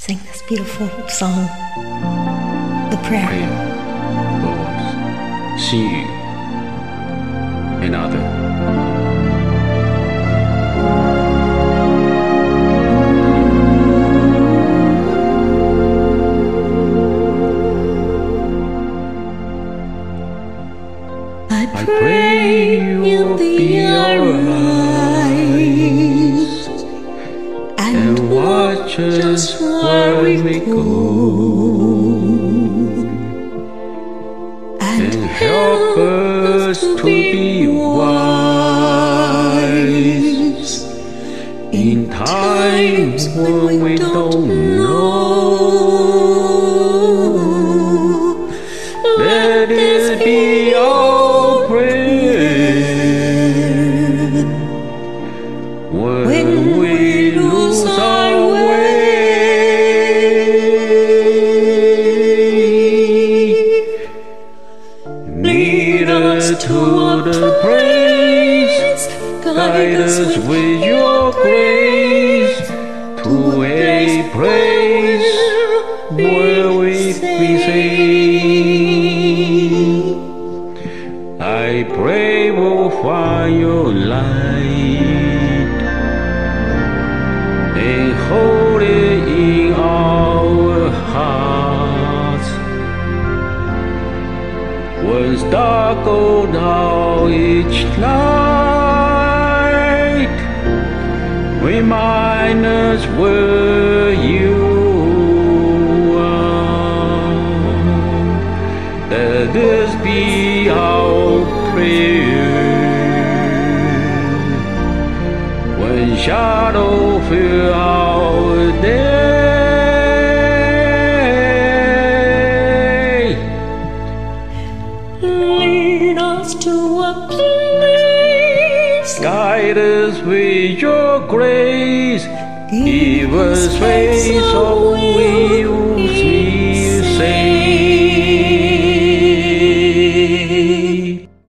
sing this beautiful song, The Prayer. Prayers, 心语 and other. I pray you'll be alright and watch us where we go, and help us to be wise in times when we don't know. Let it be our prayer when we lose our way. Lead us to the place, guide us with your grace to a place where we be safe. I pray we'll find your light and hold it in our hearts. When stars go down each night, remind us where you are. Let this be our prayer when shadow fill our day. Lead us to a place, guide us with your grace, give us faith so we will